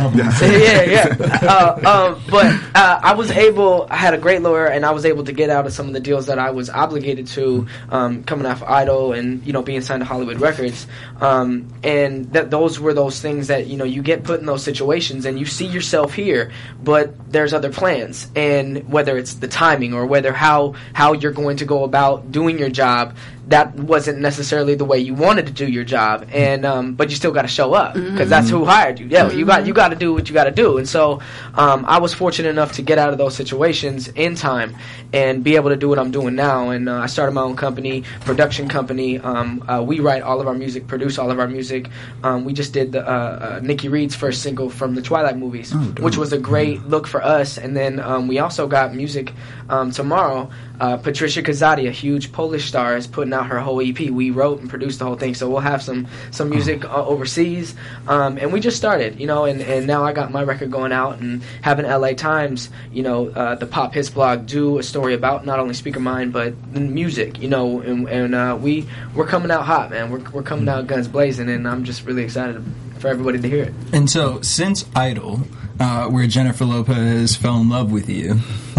I had a great lawyer, and I was able to get out of some of the deals that I was obligated to coming off Idol and being signed to Hollywood Records. And those were those things that you get put in those situations, and you see yourself here, but there's other plans, and whether it's the timing or whether how you're going to go about doing your job, that wasn't necessarily the way you wanted to do your job, and but you still got to show up because that's who hired you. Yeah, you got to do what you got to do, and so I was fortunate enough to get out of those situations in time and be able to do what I'm doing now. And I started my own company, production company. We write all of our music, produce all of our music. We just did Nikki Reed's first single from the Twilight movies, which was a great look for us. And then we also got music tomorrow. Patricia Kazadia, huge Polish star, is putting out her whole EP. We wrote and produced the whole thing, so we'll have some music overseas. And we just started, you know, and now I got my record going out, and having LA Times, you know, the Pop Hits blog do a story about not only Speaker Mind but the music, you know, and we're coming out hot, man. We're coming out guns blazing, and I'm just really excited for everybody to hear it. And so, since Idol, where Jennifer Lopez fell in love with you,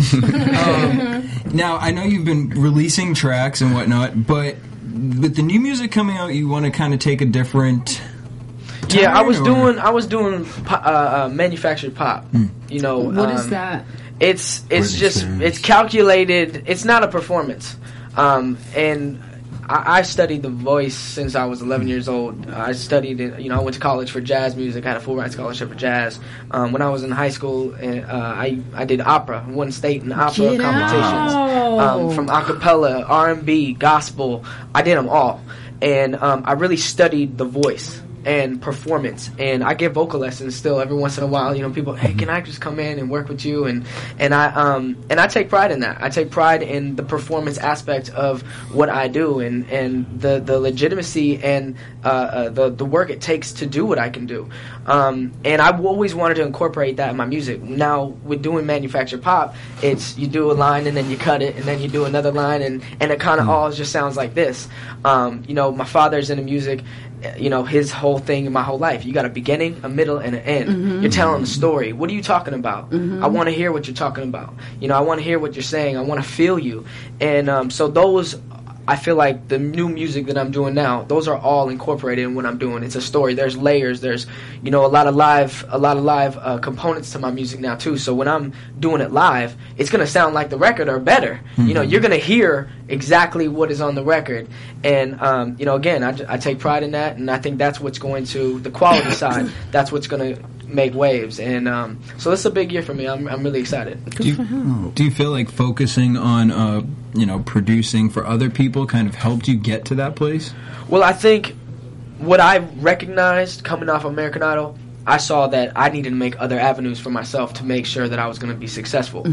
now I know you've been releasing tracks and whatnot, but with the new music coming out, you want to kind of take a different. Yeah, I was doing manufactured pop. You know, what is that? It's just it's calculated. It's not a performance, and. I studied the voice since I was 11 years old. I studied it, you know, I went to college for jazz music. I had a full-ride scholarship for jazz. When I was in high school, I did opera, won state in opera competitions. From a cappella, R&B, gospel, I did them all. And I really studied the voice and performance, and I give vocal lessons still every once in a while. You know, people, hey, can I just come in and work with you? And I take pride in that. I take pride in the performance aspect of what I do, and the legitimacy and the work it takes to do what I can do. And I've always wanted to incorporate that in my music. Now with doing manufactured pop, it's you do a line and then you cut it, and then you do another line, and it kind of all just sounds like this. You know, my father's into music. You know, his whole thing in my whole life. You got a beginning, a middle, and an end. You're telling a story. What are you talking about? I want to hear what you're talking about. You know, I want to hear what you're saying. I want to feel you. And so those, I feel like the new music that I'm doing now, those are all incorporated in what I'm doing. It's a story. There's layers. There's, you know, a lot of live components to my music now too. So when I'm doing it live, it's gonna sound like the record or better. You know, you're gonna hear exactly what is on the record. And you know, again, I take pride in that, and I think that's what's going to the quality side. That's what's gonna make waves. And so it's a big year for me. I'm really excited. Do you feel like focusing on you know, producing for other people kind of helped you get to that place? Well, I think what I recognized coming off American Idol, I saw that I needed to make other avenues for myself to make sure that I was going to be successful.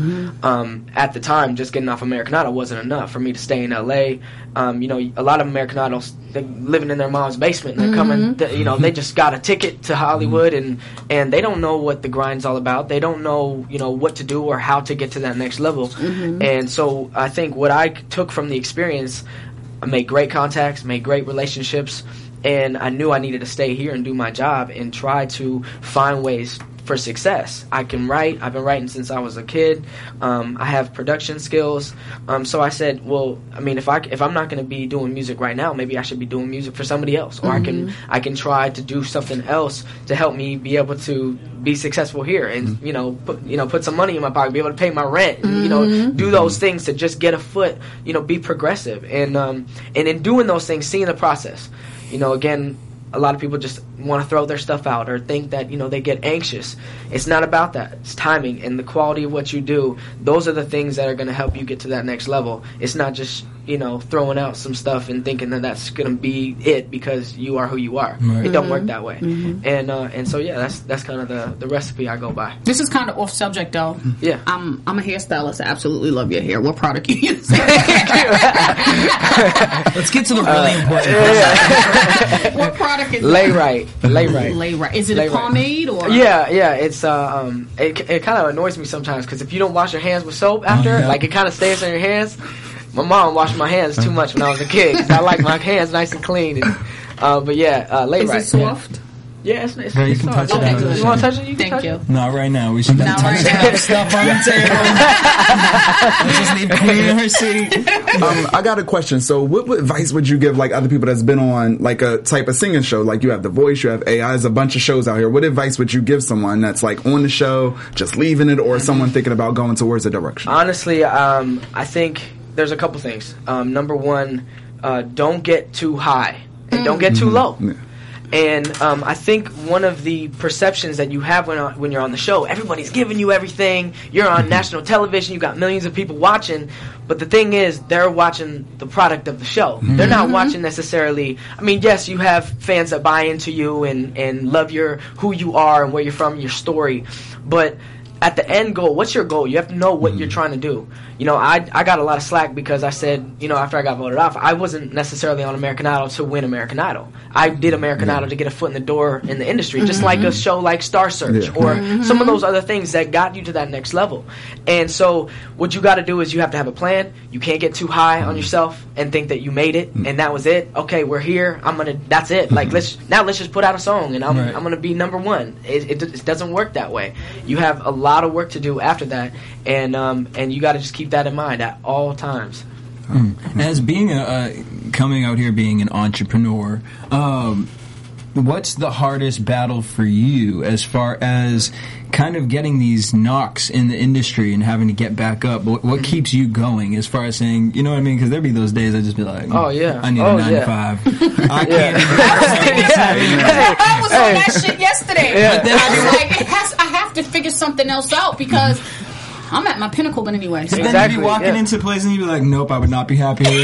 At the time, just getting off American Idol wasn't enough for me to stay in LA. You know, a lot of American Idols, they're living in their mom's basement, and they're coming, you know, they just got a ticket to Hollywood, and they don't know what the grind's all about. They don't know, you know, what to do or how to get to that next level. And so I think what I took from the experience, I made great contacts, made great relationships, and I knew I needed to stay here and do my job and try to find ways for success. I can write. I've been writing since I was a kid. I have production skills. So I said, well, I mean, if I'm not going to be doing music right now, maybe I should be doing music for somebody else, or I can try to do something else to help me be able to be successful here, and put some money in my pocket, be able to pay my rent, and, you know, do those things to just get a foot, you know, be progressive, and in doing those things, seeing the process. You know, again, a lot of people just want to throw their stuff out or think that, you know, they get anxious. It's not about that. It's timing and the quality of what you do. Those are the things that are going to help you get to that next level. It's not just, you know, throwing out some stuff and thinking that that's going to be it because you are who you are. Right. It don't work that way. And so, yeah, that's kind of the recipe I go by. This is kind of off subject, though. Yeah. I'm a hairstylist. I absolutely love your hair. What product you use? Let's get to the really important part. What product is Lay Right. Lay Right. Is it a pomade or? Yeah. It's it kind of annoys me sometimes because if you don't wash your hands with soap after, like it kind of stays on your hands. My mom washed my hands too much when I was a kid because I like my hands nice and clean. And, but yeah, Lay Right. Is it soft? Yeah, it's you can touch okay, it. You want to touch it? You can Thank touch you. it. Not right now. We should touch stuff on the table. We just need Queen in her seat. I got a question. So what advice would you give like other people that's been on like a type of singing show? Like you have The Voice, you have AI, there's a bunch of shows out here. What advice would you give someone that's like on the show, just leaving it, or someone thinking about going towards a direction? Honestly, I think there's a couple things. Number one, don't get too high and don't get too low. Yeah. And I think one of the perceptions that you have when you're on the show, everybody's giving you everything. You're on national television. You got millions of people watching. But the thing is, they're watching the product of the show. They're not watching necessarily. I mean, yes, you have fans that buy into you and love who you are and where you're from, your story. But at the end goal, what's your goal? You have to know what you're trying to do. I got a lot of slack because I said, after I got voted off, I wasn't necessarily on American Idol to win American Idol. I did American Idol to get a foot in the door in the industry, just like a show like Star Search or some of those other things that got you to that next level. And so what you got to do is you have to have a plan. You can't get too high on yourself and think that you made it and that was it. Okay, we're here. That's it. Like let's just put out a song and I'm gonna be number one. It doesn't work that way. You have a lot of work to do after that, and you got to just keep that in mind at all times. As being coming out here being an entrepreneur, what's the hardest battle for you as far as kind of getting these knocks in the industry and having to get back up? What keeps you going as far as saying, you know what I mean? Because there'd be those days I just be like, I need a 9 to 5. I can't. I was on that shit yesterday. But then I was like, I have to figure something else out because I'm at my pinnacle, but anyway. So then you'd be walking into places and you'd be like, nope, I would not be happy here.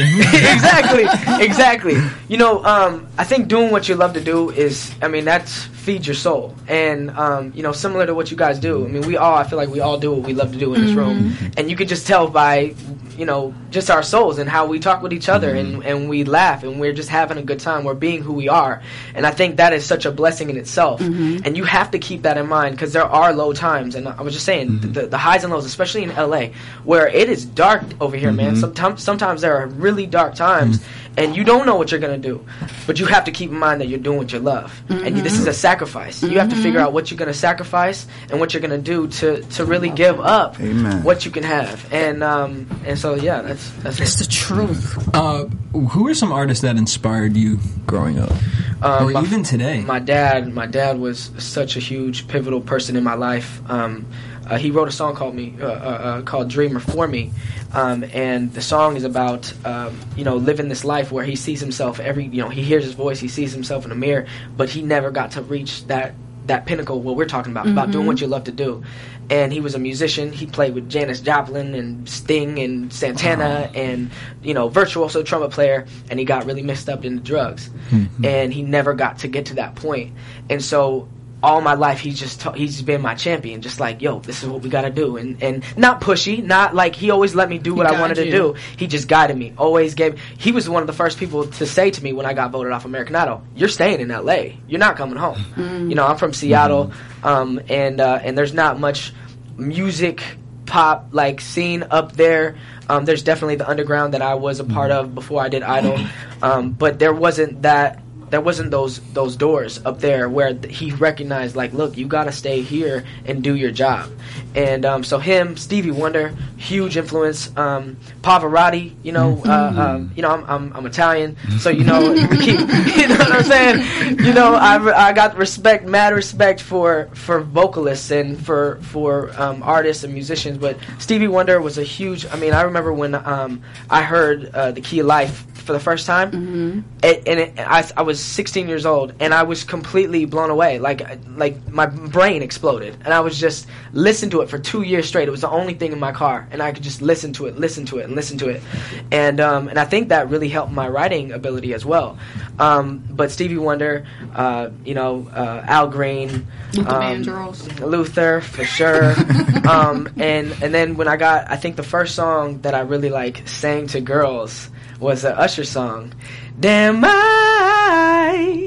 Exactly. I think doing what you love to do that's feed your soul. And, similar to what you guys do. I feel like we all do what we love to do in this room. And you could just tell by, just our souls and how we talk with each other and we laugh and we're just having a good time. We're being who we are. And I think that is such a blessing in itself. And you have to keep that in mind because there are low times. And I was just saying, the highs and lows, especially in LA, where it is dark over here, man. Sometimes there are really dark times and you don't know what you're going to do. But you have to keep in mind that you're doing what you love. And this is a sacrifice. You have to figure out what you're going to sacrifice and what you're going to do to really give up what you can have. And so, yeah, that's the truth. Who are some artists that inspired you growing up? Or even today? My dad was such a huge, pivotal person in my life. He wrote a song called Dreamer for me. And the song is about, living this life where he sees himself he hears his voice, he sees himself in a mirror, but he never got to reach that pinnacle, what we're talking about doing what you love to do. And he was a musician. He played with Janis Joplin and Sting and Santana and, virtuoso trumpet player, and he got really mixed up into drugs. And he never got to get to that point. And so all my life he's been my champion, just like, yo, this is what we gotta do, and not pushy, not like he always let me do what I wanted to do. He just guided me, he was one of the first people to say to me when I got voted off American Idol, you're staying in LA, you're not coming home. I'm from Seattle, and there's not much music pop like scene up there. There's definitely the underground that I was a part of before I did Idol, but there wasn't those doors up there where he recognized, like, look, you got to stay here and do your job. And so him, Stevie Wonder, huge influence. Pavarotti, I'm Italian, so we keep, you know what I'm saying? I got mad respect for vocalists and for artists and musicians. But Stevie Wonder was a huge. I remember when I heard The Key of Life for the first time, I was 16 years old, and I was completely blown away. Like my brain exploded, and I was just listening to it for 2 years straight. It was the only thing in my car, and I could just listen to it, and I think that really helped my writing ability as well. But Stevie Wonder, Al Green, Luther for sure, and then when I think the first song that I really sang to girls was an Usher song. Damn, I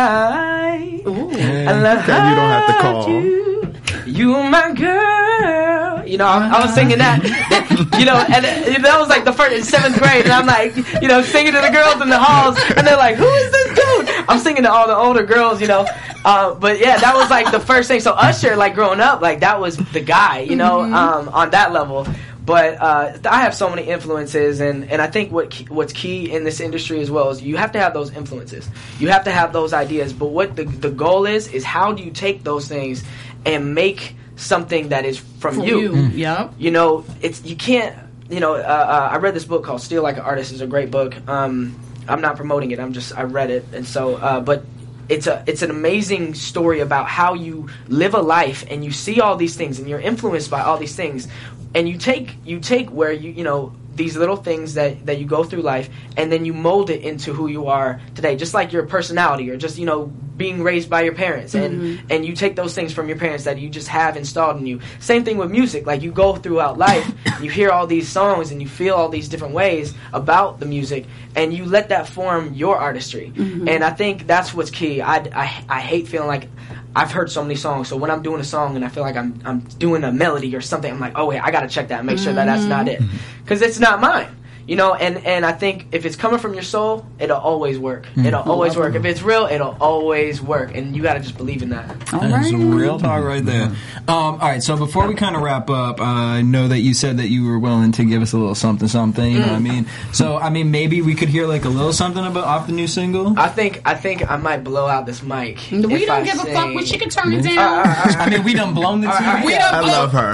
love how you don't have to call. You my girl. I was singing that. And that was like the first in 7th grade, and I'm like, singing to the girls in the halls, and they're like, who is this dude? I'm singing to all the older girls, but yeah, that was like the first thing. So Usher, growing up, that was the guy, on that level. But I have so many influences, and I think what's key in this industry as well is you have to have those influences. You have to have those ideas. But what the goal is how do you take those things and make something that is from you? Yeah. You can't. I read this book called Steal Like an Artist. It's a great book. I'm not promoting it. I read it, and so but. It's an amazing story about how you live a life and you see all these things and you're influenced by all these things, and you take where these little things that you go through life, and then you mold it into who you are today, just like your personality or just being raised by your parents, and you take those things from your parents that you just have installed in you. Same thing with music. Like, you go throughout life, you hear all these songs, and you feel all these different ways about the music, and you let that form your artistry. And I think that's what's key. I hate feeling like I've heard so many songs, so when I'm doing a song and I feel like I'm doing a melody or something, I'm like, oh wait, I gotta check that and make sure that that's not it, because it's not mine. You know, and I think if it's coming from your soul, it'll always work. It'll always work. If it's real, it'll always work. And you got to just believe in that. That's real talk right there. All right, so before we kind of wrap up, I know that you said that you were willing to give us a little something, you know what I mean? So, I mean, maybe we could hear like a little something about off the new single? I think I might blow out this mic. We don't give a fuck. We can turn it down. I mean, we done blown the TV. I love her.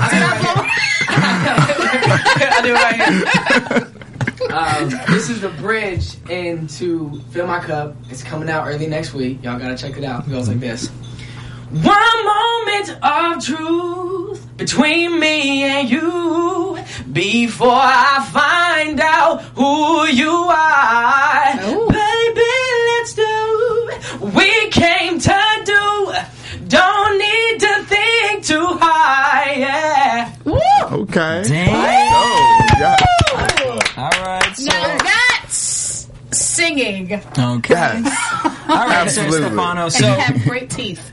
I do it right here. This is the bridge into Fill My Cup. It's coming out early next week. Y'all gotta check it out. It goes like this. One moment of truth between me and you before I find out who you are. Ooh. Baby, let's do what we came to do. Don't need to think too high, yeah. Woo! Okay. Damn. Oh, yeah. All right. So. Now that's singing. Okay. Yes. All right, Absolutely. so Stefano. And So you have great teeth.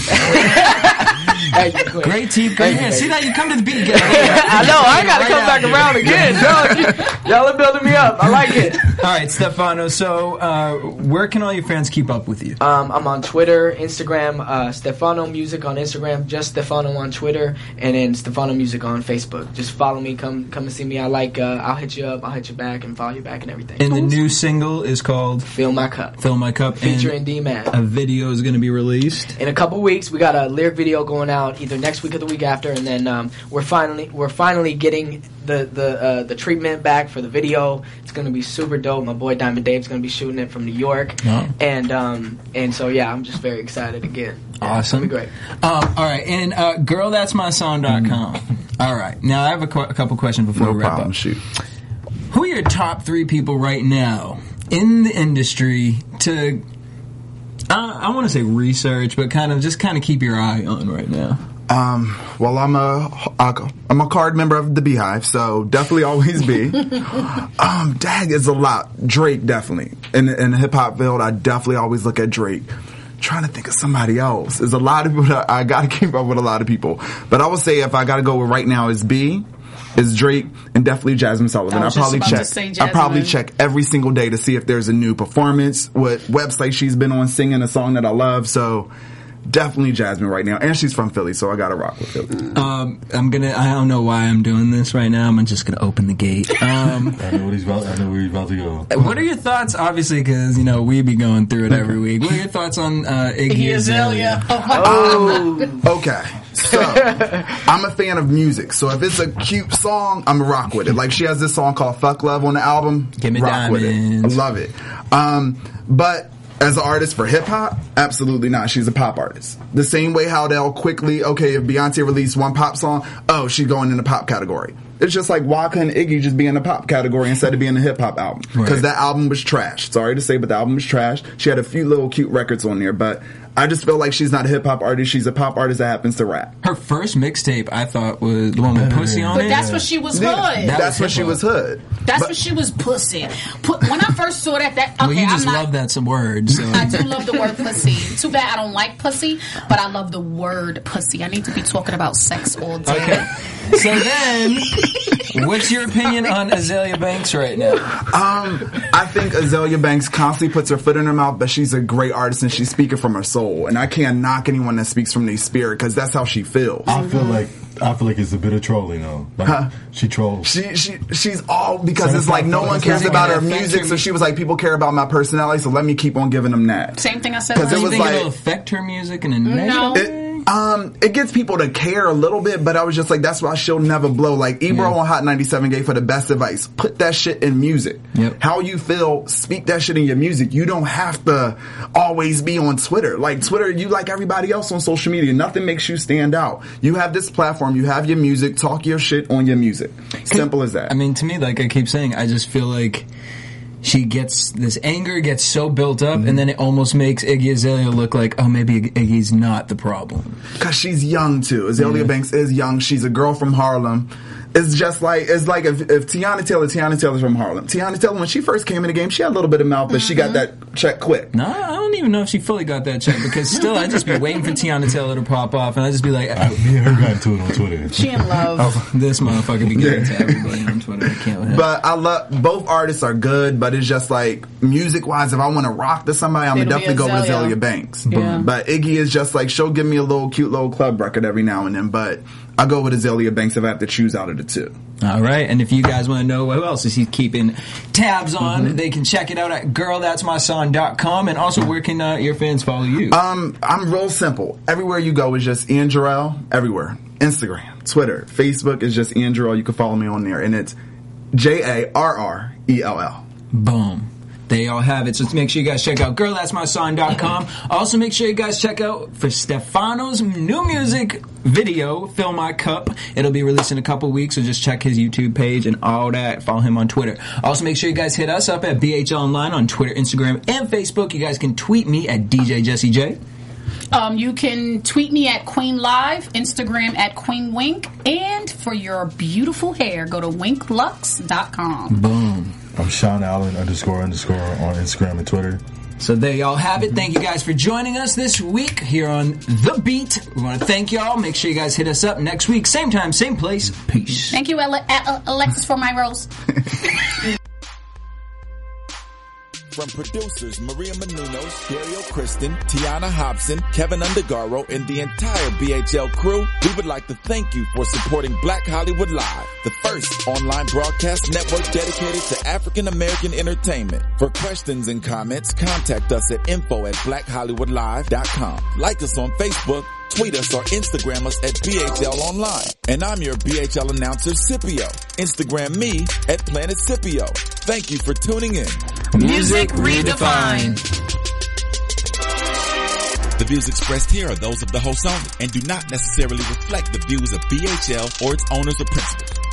great teeth. Great. Yeah, see that you come to the beat. I know. I gotta come back around again. Y'all are building me up. I like it. All right, Stefano. So, where can all your fans keep up with you? I'm on Twitter, Instagram, Stefano Music on Instagram, just Stefano on Twitter, and then Stefano Music on Facebook. Just follow me. Come and see me. I'll hit you up. I'll hit you back and follow you back and everything. And the new single is called Fill My Cup. Fill My Cup. Featuring D-Man. A video is going to be released in a couple weeks. We got a lyric video going out either next week or the week after, and then we're finally getting the treatment back for the video. It's going to be super dope. My boy Diamond Dave's going to be shooting it from New York, and so yeah, I'm just very excited again. Awesome. It's going to be great. All right, and girlthat'smysong.com. All right, now I have a couple questions before we wrap up. Shoot. Who are your top 3 people right now in the industry to, I want to say research, but kind of keep your eye on right now? Well, I'm a card member of the Beehive, so definitely always be. Dag is a lot. Drake, definitely. In the hip hop field, I definitely always look at Drake. Trying to think of somebody else. There's a lot of people that I gotta keep up with, a lot of people. But I would say if I gotta go with right now is B, is Drake, and definitely Jasmine Sullivan. I probably check every single day to see if there's a new performance, what website she's been on singing a song that I love. So definitely Jasmine right now, and she's from Philly, so I gotta rock with Philly. I don't know why I'm doing this right now. I'm just gonna open the gate. I know where he's about to go. What are your thoughts? Obviously, because we be going through it every week. What are your thoughts on Iggy Azalea? Okay, so I'm a fan of music. So if it's a cute song, I'm a rock with it. Like, she has this song called "Fuck Love" on the album. Give me rock diamonds. With it. I love it. But as an artist for hip-hop, absolutely not. She's a pop artist. The same way how they'll quickly, okay, if Beyonce released one pop song, oh, she's going in the pop category. It's just like, why couldn't Iggy just be in the pop category instead of being a hip-hop album? Because that album was trash. Sorry to say, but the album was trash. She had a few little cute records on there, but I just feel like she's not a hip-hop artist. She's a pop artist that happens to rap. Her first mixtape, I thought, was the one with Pussy on it. But that's what she was hood. That's what she was hood. That's what she was pussy. When I first saw that okay, well, you just love that some words. So. I do love the word pussy. Too bad I don't like pussy, but I love the word pussy. I need to be talking about sex all day. Okay. So then, what's your opinion on Azalea Banks right now? I think Azalea Banks constantly puts her foot in her mouth, but she's a great artist and she's speaking from her soul. And I can't knock anyone that speaks from their spirit because that's how she feels. I feel like it's a bit of trolling though. Like, she trolls. She's all because it's like no one cares about her music, so she was like, people care about my personality, so let me keep on giving them that. Same thing I said. Because it was like, it'll affect her music in a negative way? It gets people to care a little bit, but I was just like, that's why she'll never blow. Like, Ebro on Hot 97 gave her the best advice. Put that shit in music. Yep. How you feel, speak that shit in your music. You don't have to always be on Twitter. Like, Twitter, you like everybody else on social media. Nothing makes you stand out. You have this platform, you have your music, talk your shit on your music. Simple as that. I mean, to me, like I keep saying, I just feel like she gets this anger gets so built up, and then it almost makes Iggy Azalea look like, oh, maybe Iggy's not the problem. Because she's young too. Azalea Banks is young. She's a girl from Harlem. It's just like, if Tiana Taylor's from Harlem. Tiana Taylor, when she first came in the game, she had a little bit of mouth, but she got that check quick. No, I don't even know if she fully got that check, because still, I'd just be waiting for Tiana Taylor to pop off, and I'd just be like, me and her got into it on Twitter. She in love. Oh, this motherfucker be getting to everybody on Twitter. I can't with him. But I love, both artists are good, but it's just like, music-wise, if I want to rock to somebody, I'm going to definitely go with Azalea Banks. Yeah. But Iggy is just like, she'll give me a little cute little club record every now and then, but I'll go with Azalea Banks if I have to choose out of the two. All right, and if you guys want to know what else is he keeping tabs on, they can check it out at girlthat'smysong.com. And also, where can your fans follow you? I'm real simple. Everywhere you go is just Ian Jarrell. Everywhere. Instagram, Twitter, Facebook is just Ian Jarrell. You can follow me on there, and it's JARRELL. Boom. They all have it, so make sure you guys check out girlthat'smysong.com. Also, make sure you guys check out for Stefano's new music video, Fill My Cup. It'll be released in a couple weeks, so just check his YouTube page and all that. Follow him on Twitter. Also, make sure you guys hit us up at BHL Online on Twitter, Instagram, and Facebook. You guys can tweet me at DJ Jesse J. You can tweet me at Queen Live, Instagram at Queen Wink, and for your beautiful hair, go to winklux.com. Boom. I'm Sean Allen _ on Instagram and Twitter. So there y'all have it. Thank you guys for joining us this week here on The Beat. We want to thank y'all. Make sure you guys hit us up next week. Same time, same place. Peace. Thank you, Alexis, for my rose. From producers Maria Menounos, Dario Kristen, Tiana Hobson, Kevin Undergaro, and the entire BHL crew, we would like to thank you for supporting Black Hollywood Live, the first online broadcast network dedicated to African American entertainment. For questions and comments, contact us at info@blackhollywoodlive.com. Like us on Facebook, tweet us or Instagram us at BHL Online. And I'm your BHL announcer, Scipio. Instagram me at Planet Scipio. Thank you for tuning in. Music Redefined. The views expressed here are those of the host only and do not necessarily reflect the views of BHL or its owners or principals.